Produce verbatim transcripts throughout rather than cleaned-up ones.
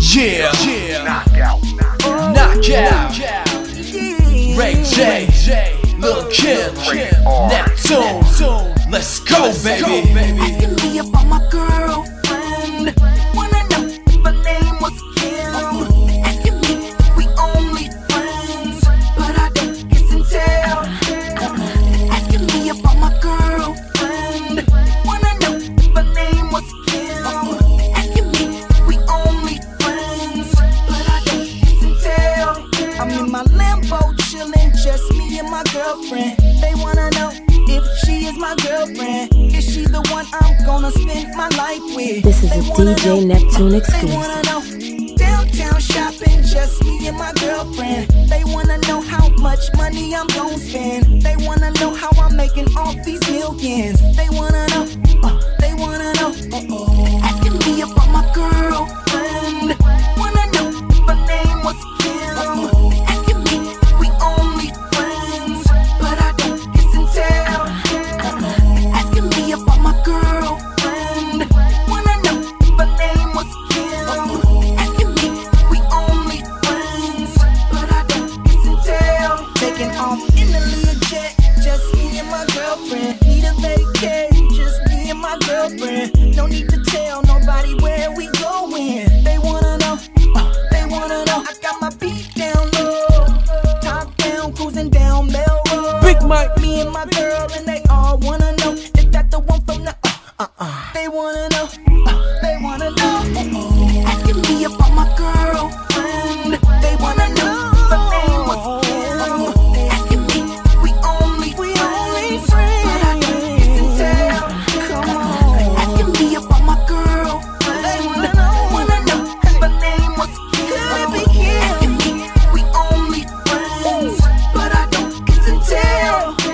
Yeah, yeah. Knockout. Knockout. Ray J, Lil' Kim, Neptune. Let's go, baby. Asking me about my girlfriend. Wanna know if her name was Kim. Asking me if we only friends, but I don't kiss and tell. Asking me about my girlfriend. Wanna know if her name was Kim. Asking me if we only friends, but I don't kiss and tell. I'm in my Lambo chillin', just me and my girlfriend. They wanna know if she is my girlfriend. Is she the one I'm gonna spend my life with? This is a D J Neptune exclusive. They wanna know downtown shopping, just me and my girlfriend. They wanna know how much money I'm gonna spend. They wanna know how I'm making all these millions. They wanna know, uh, they wanna know, uh-oh. Asking me about my girlfriend. Wanna know if her name was Kim. Asking me if we only friends, but I don't kiss and tell. Asking me about my girlfriend. Wanna know if her name was Kim. Asking me if we only friends, but I don't kiss and tell. Taking off in the Learjet, just me and my girlfriend. Need a vacay, just me and my girlfriend. No need to tell nobody where we going. They wanna know, uh, they wanna know. I got my beat down low, top down, cruising down Melrose. Big Mike. Me and my girl, and they all wanna know, is that the one from the uh, uh, uh. They wanna know, uh, they wanna know. Uh-oh. Asking me about my girlfriend. They wanna know if her name was Kim. Asking me if we only we only friends, but I don't kiss and tell. Come on. Asking me about my girlfriend. They wanna know, wanna know if her name was Kim. Could it be Kim? Asking me if we only friends, but I don't kiss and tell.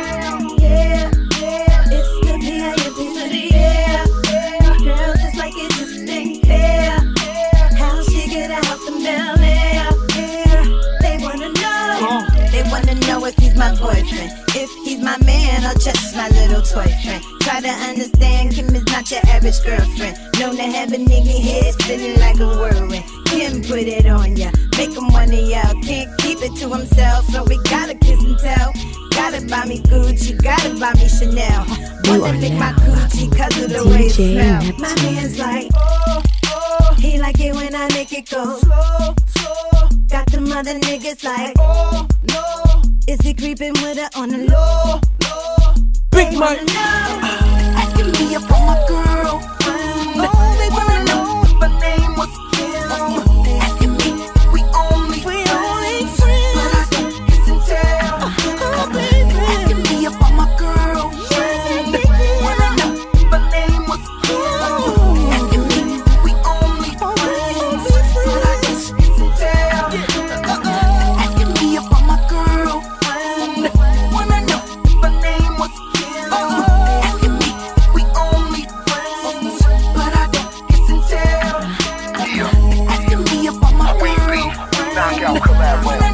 Yeah, yeah, it's the B I M P to the yeah, yeah. Girls just like it, just stay there. How she get a house from down there? Yeah, they wanna know. They wanna know if he's my boyfriend, if he's my man or just my little toy friend. Try to understand, Kim is not your average girlfriend. Known to have a nigga head spinning like a whirlwind. Kim put it on ya, make him wanna yell. Can't keep it to himself, so we gotta kiss and tell. Gotta buy me Gucci, gotta buy me Chanel. You Wanna are lick my now Gucci cause of the way it D J smell. Neptune. My man's like, oh, oh. He like it when I make it go slow, slow. Got them other niggas like, oh, no. Is he creeping with her on the low, low? Big They Mike. wanna know, asking me about my girlfriend. Oh, they wanna know if her name was Kim. Asking me if we only we only friends, but I don't kiss and tell. Oh, baby. Asking me about my girlfriend. Wanna know if her name was Kim. Asking me if we only friends, but I don't kiss and tell. Asking me about my girlfriend. Wanna know if her name was Kim. Asking me if we only friends, but I don't kiss and tell. Asking me about my Queen B, girlfriend. Knockout collab.